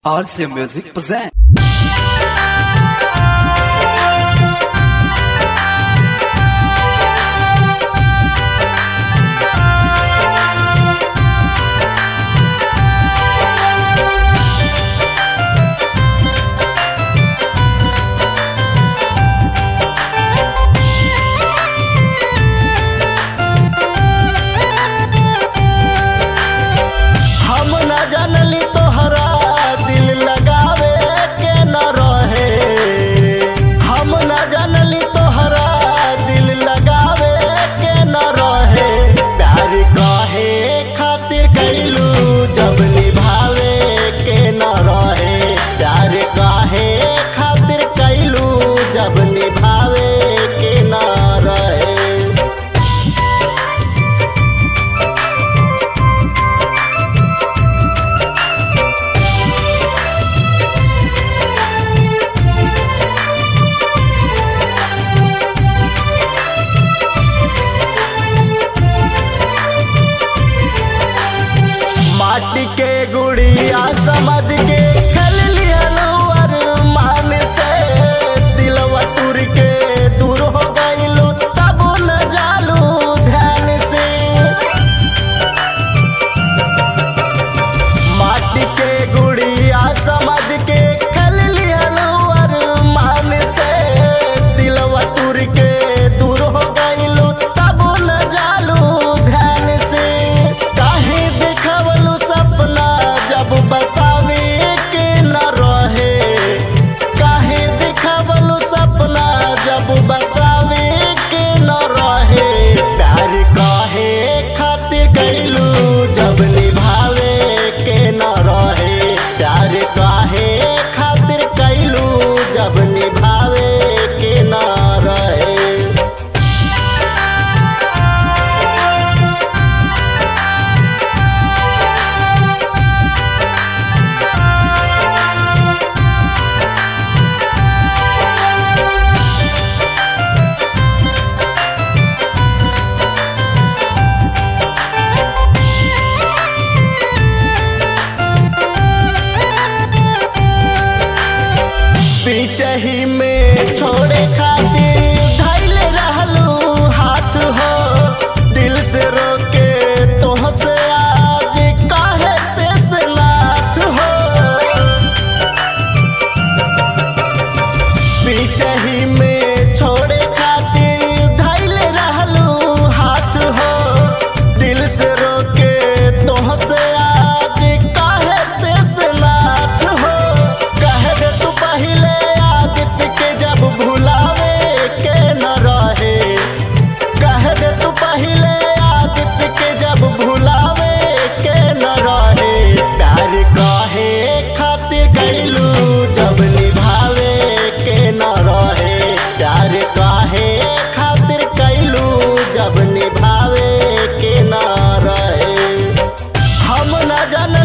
RC Music present. हम न जानली तोहरा दिल लगावे के न रहे। हम न जानली तोहरा दिल लगावे के न रहे। प्यार काहे खातिर कैलू जब निभावे के न रहे। प्यार काहे खातिर कैलू जब निभावे के न रहे। माटी के गुड़िया समझ के खेल लिहलू अरमान से। दिलवा तुर के दूर हो गइलू तब न जालू ध्यान से। माटी के गुड़िया समझ के खेल लिहलू अरमान से। दिलवा तुर के दूर हो गइलू तब न जालू ध्यान से। काहे देखवलू सपना जब बसावे के न रहे। काहे देखवलू सपना जब बसावे के न रहे। प्यार काहे खातिर कैलू जब निभावे के न रहे। प्यार काहे खातिर कैलू जब निभावे के न रहे। पीछे ही में छोड़े खातिर धैल रहलू हाथ हो। दिल से रोके तोह से आज काहे से नाथ हो। पीछे ही में छोड़े खातिर धैल रहलू हाथ हो। दिल से रोके तोह से आज काहे से नाथ हो। कह दे तू पहले आदित्य के जब भुलावे के न रहे। कह दे तू पहले आदित्य के जब भुलावे के न रहे। प्यार काहे खातिर कैलू जब निभावे के न रहे। प्यार काहे खातिर कैलू जब निभावे के न रहे। हम न जान